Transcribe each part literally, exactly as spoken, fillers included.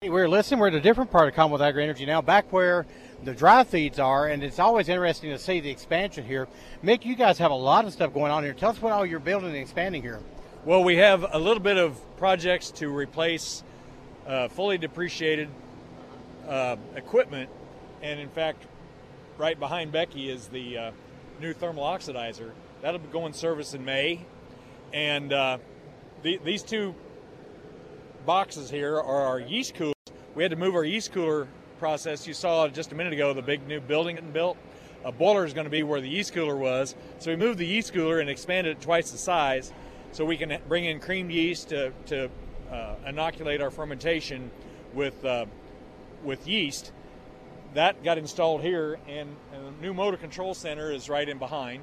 Hey, we're listening. We're at a different part of Commonwealth Agri-Energy now, back where the dry feeds are, and it's always interesting to see the expansion here. Mick, you guys have a lot of stuff going on here. Tell us what all you're building and expanding here. Well, we have a little bit of projects to replace uh, fully depreciated uh, equipment, and in fact, right behind Becky is the uh, new thermal oxidizer. That'll go in service in May, and uh, the, these two boxes here are our yeast coolers. We had to move our yeast cooler process. You saw just a minute ago the big new building getting built. A boiler is going to be where the yeast cooler was. So we moved the yeast cooler and expanded it twice the size so we can bring in creamed yeast to, to uh, inoculate our fermentation with, uh, with yeast. That got installed here, and, and the new motor control center is right in behind.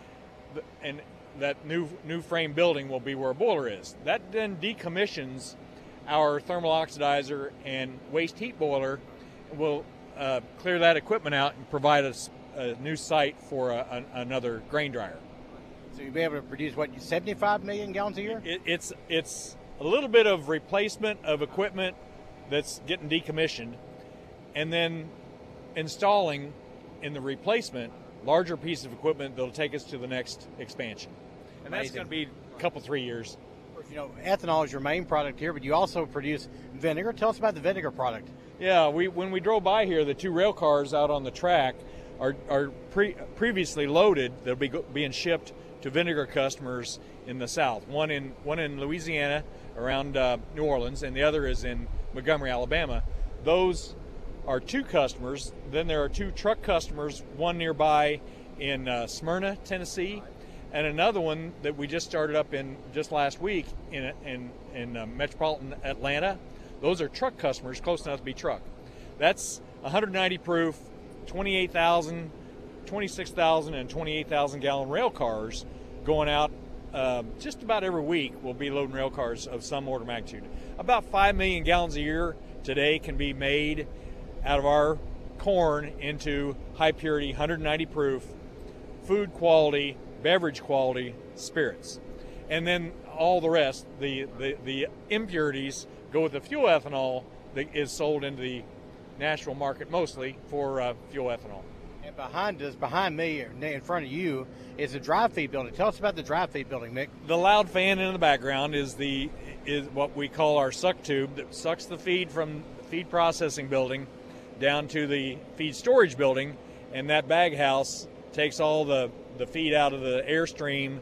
And that new, new frame building will be where a boiler is. That then decommissions our thermal oxidizer and waste heat boiler. Will uh, clear that equipment out and provide us a new site for a, a, another grain dryer. So you'll be able to produce, what, seventy-five million gallons a year? It, it's, it's a little bit of replacement of equipment that's getting decommissioned, and then installing in the replacement larger piece of equipment that'll take us to the next expansion. And Amazing. That's going to be a couple, three years. You know, ethanol is your main product here, but you also produce vinegar. Tell us about the vinegar product. Yeah, we when we drove by here, the two rail cars out on the track are, are pre, previously loaded. They'll be go, being shipped to vinegar customers in the South. One in one in Louisiana around uh, New Orleans, and the other is in Montgomery, Alabama. Those are two customers. Then there are two truck customers, one nearby in uh, Smyrna, Tennessee, and another one that we just started up in just last week in in, in uh, metropolitan Atlanta. Those are truck customers, close enough to be truck. That's one hundred ninety proof, twenty-eight thousand, twenty-six thousand, and twenty-eight thousand gallon rail cars going out uh, just about every week. We'll be loading rail cars of some order of magnitude. About five million gallons a year today can be made out of our corn into high purity, one hundred ninety proof, food quality, beverage quality spirits. And then all the rest, the, the, the impurities, go with the fuel ethanol that is sold into the national market mostly for uh, fuel ethanol. And behind us, behind me, in front of you, is a dry feed building. Tell us about the dry feed building, Mick. The loud fan in the background is the is what we call our suck tube that sucks the feed from the feed processing building down to the feed storage building, and that bag house takes all the the feed out of the airstream,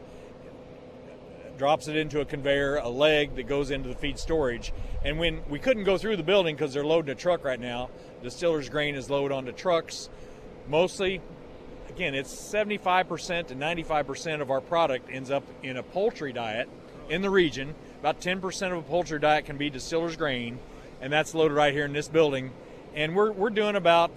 drops it into a conveyor, a leg that goes into the feed storage. And when we couldn't go through the building because they're loading a truck right now, distiller's grain is loaded onto trucks. Mostly, again, it's seventy-five percent to ninety-five percent of our product ends up in a poultry diet in the region. About ten percent of a poultry diet can be distiller's grain, and that's loaded right here in this building. And we're, we're doing about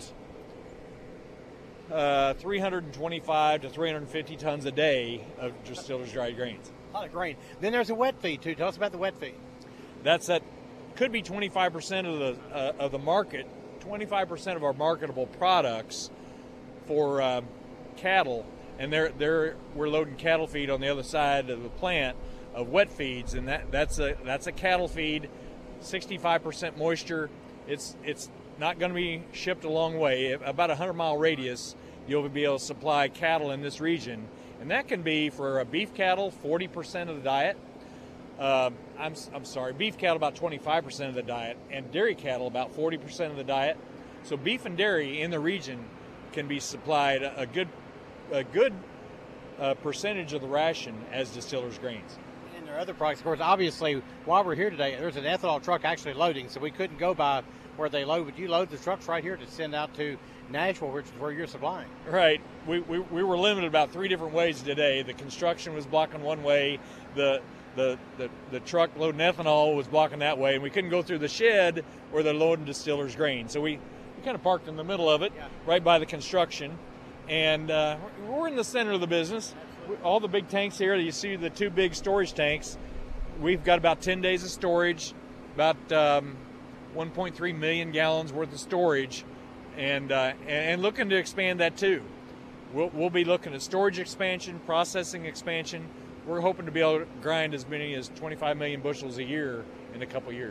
Uh, three hundred twenty-five to three hundred fifty tons a day of distiller's dried grains. A lot of grain. Then there's a wet feed too. Tell us about the wet feed. That's at could be twenty-five percent of the uh, of the market. twenty-five percent of our marketable products for uh, cattle, and they're they're we're loading cattle feed on the other side of the plant of wet feeds, and that that's a that's a cattle feed, sixty-five percent moisture. It's it's not going to be shipped a long way. About a hundred mile radius, you'll be able to supply cattle in this region, and that can be for a beef cattle forty percent of the diet. Uh, I'm I'm sorry, beef cattle about twenty-five percent of the diet, and dairy cattle about forty percent of the diet. So beef and dairy in the region can be supplied a good a good uh, percentage of the ration as distillers' grains. And there are other products, of course. Obviously, while we're here today, there's an ethanol truck actually loading, so we couldn't go by where they load, but you load the trucks right here to send out to Nashville, which is where you're supplying. Right. We, we, we were limited about three different ways today. The construction was blocking one way, the, the the the truck loading ethanol was blocking that way, and we couldn't go through the shed where they're loading distillers' grain. So we, we kind of parked in the middle of it, yeah, right by the construction, and uh, we're in the center of the business. All the big tanks here, you see the two big storage tanks, we've got about ten days of storage, about um, one point three million gallons worth of storage, and uh, and looking to expand that too. We'll, we'll be looking at storage expansion, processing expansion. We're hoping to be able to grind as many as twenty-five million bushels a year in a couple years. And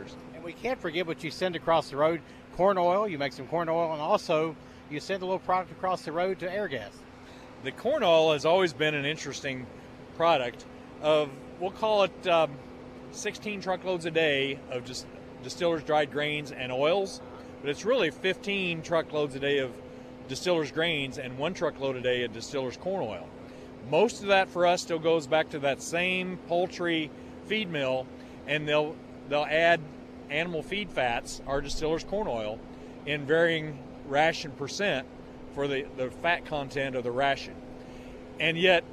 And we can't forget what you send across the road, corn oil. You make some corn oil, and also you send a little product across the road to Airgas. The corn oil has always been an interesting product of, we'll call it um, sixteen truckloads a day of just distillers' dried grains and oils, but it's really fifteen truckloads a day of distillers' grains and one truckload a day of distillers' corn oil. Most of that for us still goes back to that same poultry feed mill, and they'll they'll add animal feed fats, our distillers' corn oil, in varying ration percent for the, the fat content of the ration. And yet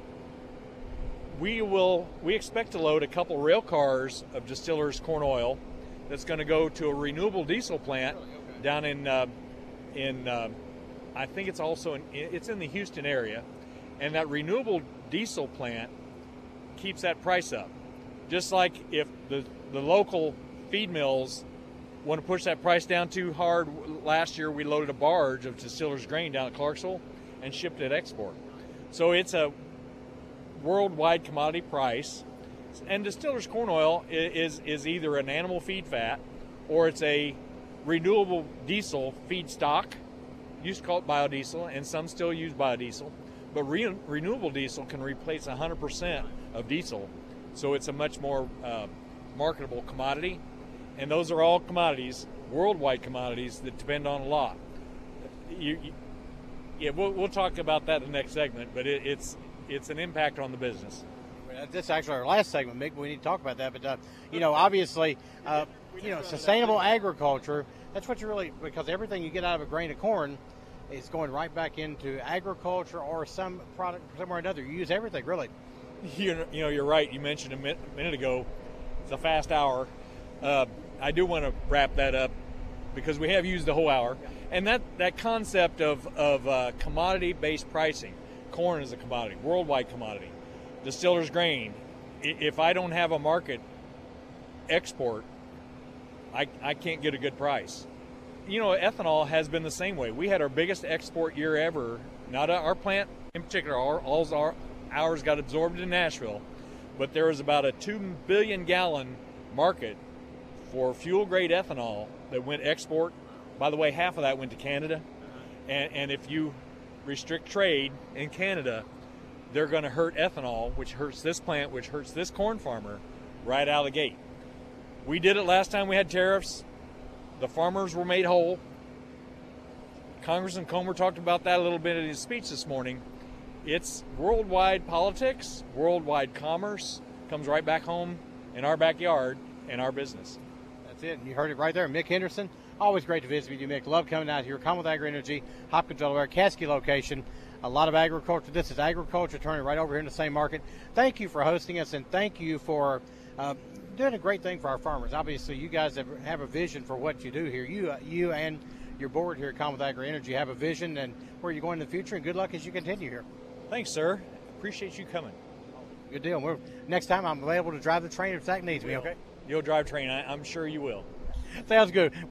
we will we expect to load a couple rail cars of distillers' corn oil that's going to go to a renewable diesel plant down in uh, in uh, I think it's also in it's in the Houston area, and that renewable diesel plant keeps that price up. Just like if the the local feed mills want to push that price down too hard, last year we loaded a barge of distillers' grain down at Clarksville and shipped it export. So it's a worldwide commodity price, and distillers' corn oil is is either an animal feed fat or it's a renewable diesel feedstock. Used to call it biodiesel, and some still use biodiesel, but re- renewable diesel can replace one hundred percent of diesel, so it's a much more uh, marketable commodity. And those are all commodities, worldwide commodities, that depend on a lot. You, you, yeah, we'll, we'll talk about that in the next segment, but it, it's it's an impact on the business. This is actually our last segment, Mick. We need to talk about that. But, uh, you know, obviously, uh, you know, sustainable agriculture, that's what you really, because everything you get out of a grain of corn is going right back into agriculture or some product somewhere or another. You use everything, really. You know, you know you're right. You mentioned a minute, a minute ago, it's a fast hour. Uh, I do want to wrap that up because we have used the whole hour. And that, that concept of, of uh, commodity-based pricing, corn is a commodity, worldwide commodity. Distillers' grain, if I don't have a market export, I, I can't get a good price. You know, ethanol has been the same way. We had our biggest export year ever, not our plant in particular, our, all our, ours got absorbed in Nashville, but there was about a two billion gallon market for fuel-grade ethanol that went export. By the way, half of that went to Canada. And, and if you restrict trade in Canada, they're going to hurt ethanol, which hurts this plant, which hurts this corn farmer right out of the gate. We did it last time we had tariffs. The farmers were made whole. Congressman Comer talked about that a little bit in his speech this morning. It's worldwide politics, worldwide commerce, comes right back home in our backyard and our business. That's it. And you heard it right there. Mick Henderson, always great to visit with you, Mick. Love coming out here. Commonwealth Agri-Energy, Hopkins, Delaware, Caskey location. A lot of agriculture. This is agriculture turning right over here in the same market. Thank you for hosting us, and thank you for uh, doing a great thing for our farmers. Obviously, you guys have, have a vision for what you do here. You, uh, you and your board here at Commonwealth Agri-Energy have a vision and where you're going in the future, and good luck as you continue here. Thanks, sir. Appreciate you coming. Good deal. We're, next time I'm available to drive the train if Zach needs me, okay? You'll drive train. I, I'm sure you will. Sounds good.